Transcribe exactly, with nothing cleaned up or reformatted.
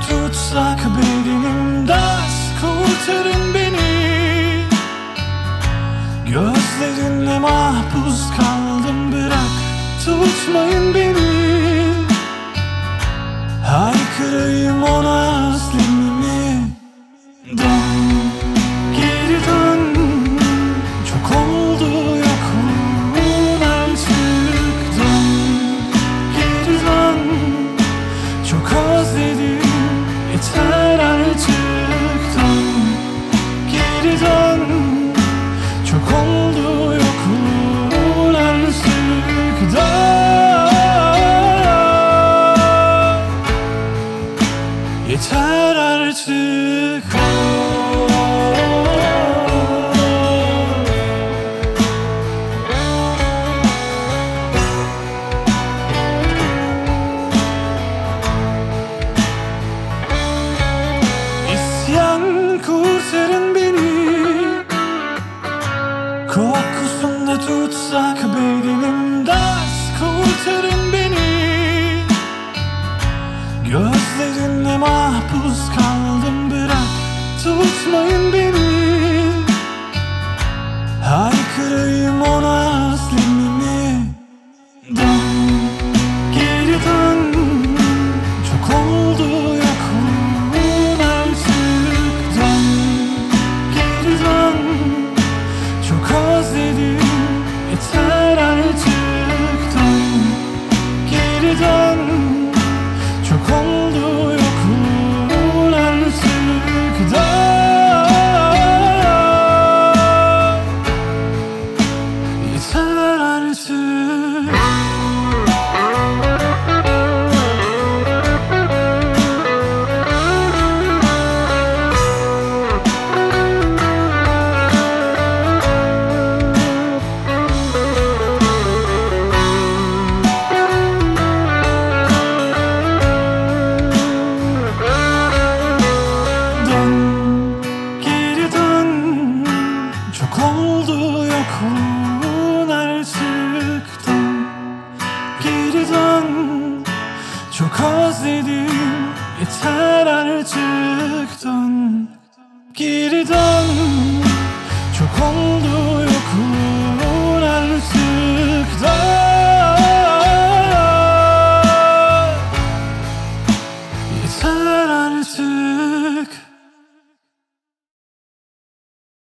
tutsak bedenimde, kurtarın beni. Gözlerinle mahpus kaldım, bırak tutmayın beni. Haykırayım ona özlemimi. Dön, geri dön. Çok oldu yokluğun artık. Dön, geri dön. Çok özledim, yeter artık. Dön, geri dön. Çok oldu yokluğun artık. Dön, yeter artık. İsyan, kurtarın beni. Kokusunda tutsak bedenimde, kurtarın beni. Gözlerinle mahpus kaldım, bırak tutmayın beni. Haykırayım ona özlemimi. Dön, geri dön. Çok oldu yokluğun artık. Dön, geri dön. Çok özledim, yeter artık. Dön, geri dön. Çok oldu yokluğun artık. Dön, yeter artık. Çok oldu yokluğun artık. Dön, geri dön. Çok özledim, yeter artık. Dön, geri dön. Çok oldu yokluğun artık. Dön, yeter artık.